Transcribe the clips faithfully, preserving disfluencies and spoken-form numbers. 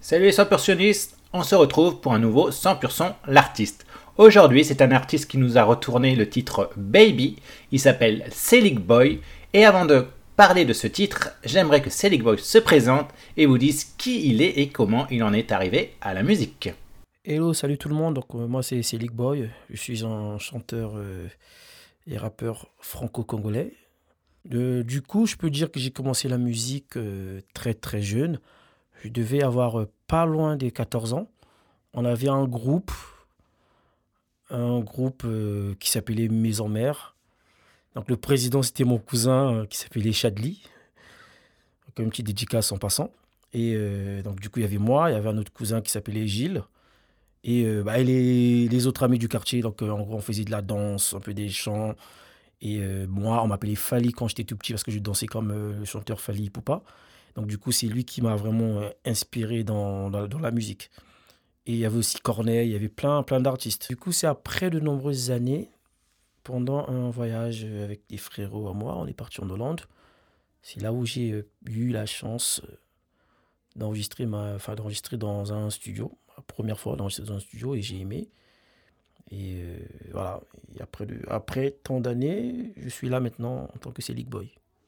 Salut les cent pour centistes, on se retrouve pour un nouveau cent pour cent l'artiste. Aujourd'hui, c'est un artiste qui nous a retourné le titre Baby, il s'appelle Selig Boy, et avant de parler de ce titre, j'aimerais que Selig Boy se présente et vous dise qui il est et comment il en est arrivé à la musique. Hello, salut tout le monde. Donc, euh, moi, c'est c'est Lick Boy. Je suis un chanteur euh, et rappeur franco-congolais. Euh, du coup, je peux dire que j'ai commencé la musique euh, très très jeune. Je devais avoir euh, pas loin des quatorze ans. On avait un groupe, un groupe euh, qui s'appelait Maison Mère. Donc, le président, c'était mon cousin euh, qui s'appelait Chadli. Donc, une petite dédicace en passant. Et euh, donc, du coup, il y avait moi, il y avait un autre cousin qui s'appelait Gilles. Et, euh, bah, et les, les autres amis du quartier, donc euh, en gros on faisait de la danse, un peu des chants. Et euh, moi on m'appelait Fali quand j'étais tout petit parce que je dansais comme euh, le chanteur Fali Poupa. Donc du coup c'est lui qui m'a vraiment euh, inspiré dans, dans, dans la musique. Et il y avait aussi Corneille, il y avait plein, plein d'artistes. Du coup c'est après de nombreuses années, pendant un voyage avec des frérots à moi, on est parti en Hollande. C'est là où j'ai euh, eu la chance euh, d'enregistrer, ma, enfin, d'enregistrer dans un studio. La première fois d'enregistrer dans un studio et j'ai aimé. Et euh, voilà, et après, de- après tant d'années, je suis là maintenant en tant que Selig Boy.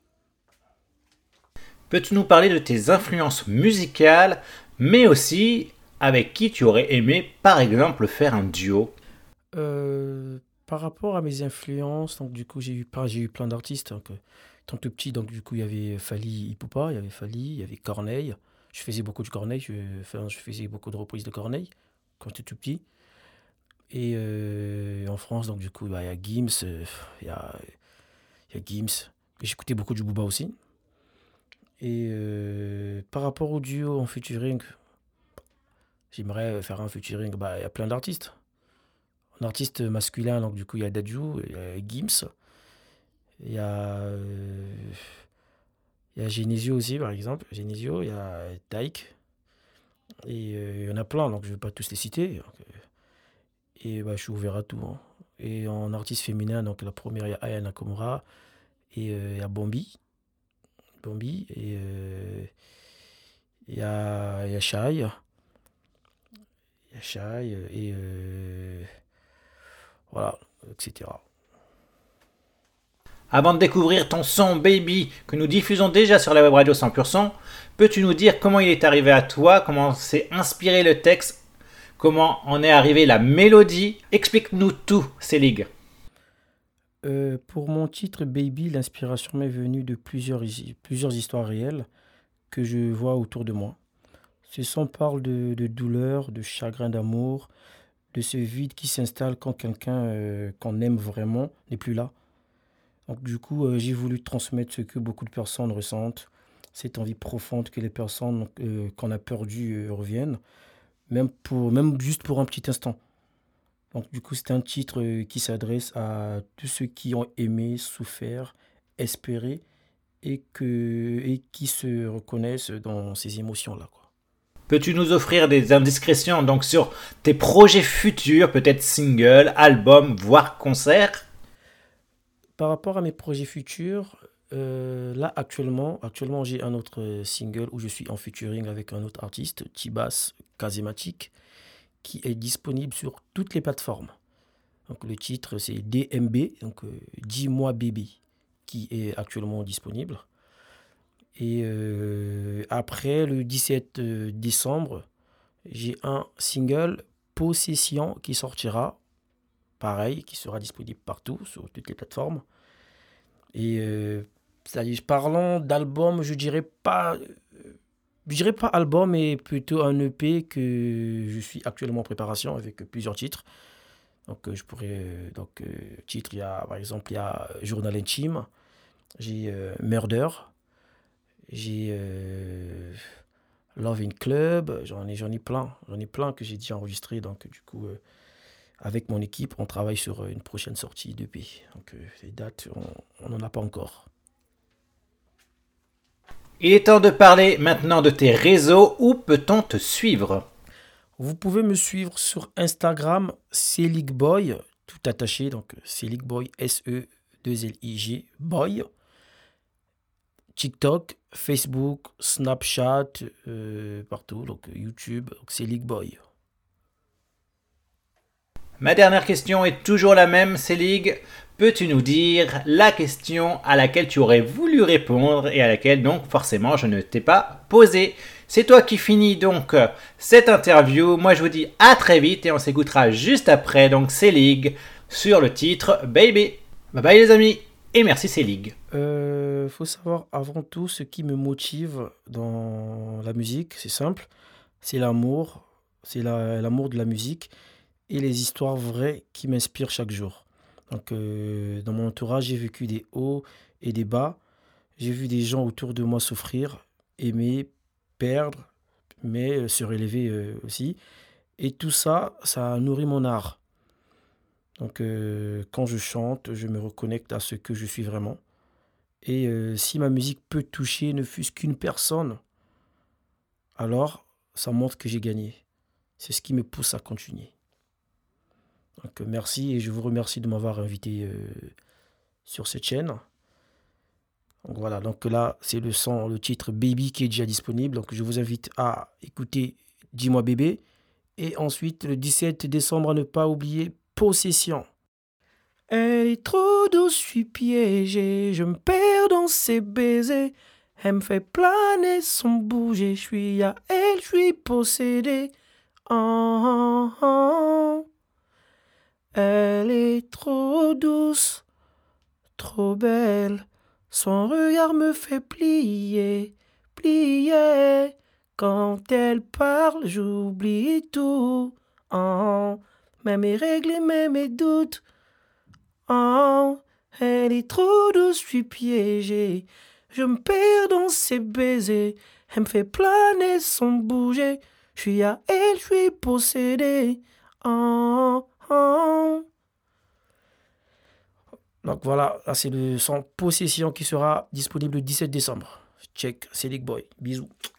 Peux-tu nous parler de tes influences musicales, mais aussi avec qui tu aurais aimé par exemple faire un duo? Euh, Par rapport à mes influences, donc du coup j'ai eu, pas- j'ai eu plein d'artistes. Donc, euh, tant que petit, donc du coup il y avait Fali Ipupa, il y avait Fali, il y avait Corneille. Je faisais beaucoup de Corneille, je, enfin, je faisais beaucoup de reprises de Corneille quand j'étais tout petit. Et euh, en France, donc du coup bah, il y a Gims, euh, il y a, il y a Gims. Et j'écoutais beaucoup du Booba aussi. Et euh, par rapport au duo en featuring, j'aimerais faire un featuring. Bah, il y a plein d'artistes. Un artiste masculin, donc du coup, il y a Dadju, il y a Gims, il y a, euh, il y a Genesio aussi, par exemple. Genesio, il y a Taïk. Et euh, il y en a plein, donc je ne vais pas tous les citer. Donc, euh, et bah, je suis ouvert à tout, hein. Et en artiste féminin, donc la première, il y a Aya Nakamura. Et euh, il y a Bambi. Bambi. Et euh, il y a, il y a Shai. Il y a Shai. Et euh, voilà, et cetera. Avant de découvrir ton son Baby que nous diffusons déjà sur la web radio cent pour cent, peux-tu nous dire comment il est arrivé à toi, comment s'est inspiré le texte, comment en est arrivée la mélodie? Explique-nous tout, Selig. Euh, pour mon titre Baby, l'inspiration m'est venue de plusieurs, hi- plusieurs histoires réelles que je vois autour de moi. Ce son parle de, de douleur, de chagrin d'amour, de ce vide qui s'installe quand quelqu'un euh, qu'on aime vraiment n'est plus là. Donc du coup, euh, j'ai voulu transmettre ce que beaucoup de personnes ressentent, cette envie profonde que les personnes euh, qu'on a perdues euh, reviennent, même, pour, même juste pour un petit instant. Donc du coup, c'est un titre euh, qui s'adresse à tous ceux qui ont aimé, souffert, espéré et, que, et qui se reconnaissent dans ces émotions-là, quoi. Peux-tu nous offrir des indiscrétions donc sur tes projets futurs, peut-être singles, albums, voire concerts? Par rapport à mes projets futurs, euh, là actuellement, actuellement j'ai un autre euh, single où je suis en featuring avec un autre artiste, Tibas Kazematic, qui est disponible sur toutes les plateformes. Donc le titre c'est D M B, donc euh, Dis-moi bébé, qui est actuellement disponible. Et euh, après le dix-sept euh, décembre, j'ai un single Possession qui sortira, pareil, qui sera disponible partout sur toutes les plateformes. Et euh, ça y est, parlant d'album, je dirais pas, je dirais pas album, mais plutôt un E P que je suis actuellement en préparation avec plusieurs titres. Donc euh, je pourrais, euh, donc euh, titre, il y a par exemple il y a Journal intime, j'ai euh, Murder, j'ai euh, Love in Club, j'en ai, j'en ai plein, j'en ai plein que j'ai déjà enregistré. Donc du coup, euh, avec mon équipe, on travaille sur euh, une prochaine sortie d'E P. Donc euh, les dates, on n'en a pas encore. Il est temps de parler maintenant de tes réseaux. Où peut-on te suivre? Vous pouvez me suivre sur Instagram, Seligboy, tout attaché, donc Seligboy, S E deux L I G, Boy. TikTok, Facebook, Snapchat, euh, partout, donc YouTube, donc c'est League Boy. Ma dernière question est toujours la même, Selig. Peux-tu nous dire la question à laquelle tu aurais voulu répondre et à laquelle donc forcément je ne t'ai pas posée? C'est toi qui finis donc cette interview. Moi je vous dis à très vite et on s'écoutera juste après donc Selig sur le titre Baby. Bye bye les amis et merci Selig. Euh, faut savoir avant tout ce qui me motive dans la musique, c'est simple, c'est l'amour, c'est la- l'amour de la musique et les histoires vraies qui m'inspirent chaque jour. Donc euh, dans mon entourage, j'ai vécu des hauts et des bas, j'ai vu des gens autour de moi souffrir, aimer, perdre, mais euh, se relever euh, aussi. Et tout ça, ça nourrit mon art. Donc euh, quand je chante, je me reconnecte à ce que je suis vraiment. Et euh, si ma musique peut toucher ne fût-ce qu'une personne, alors ça montre que j'ai gagné. C'est ce qui me pousse à continuer. Donc euh, merci et je vous remercie de m'avoir invité euh, sur cette chaîne. Donc voilà, donc là c'est le son, le titre Baby qui est déjà disponible. Donc je vous invite à écouter Dis-moi bébé. Et ensuite le dix-sept décembre à ne pas oublier Possession. Elle est trop douce, je suis piégé, je me perds dans ses baisers. Elle me fait planer sans bouger, je suis à elle, je suis possédé. Oh, oh, oh. Elle est trop douce, trop belle. Son regard me fait plier, plier. Quand elle parle, j'oublie tout. Oh, même mes règles et même mes doutes. Oh, elle est trop douce, je suis piégé. Je me perds dans ses baisers. Elle me fait planer sans bouger. Je suis à elle, je suis possédé. Oh, oh. Donc voilà, là c'est le son Possession qui sera disponible le dix-sept décembre. Check, c'est League Boy. Bisous.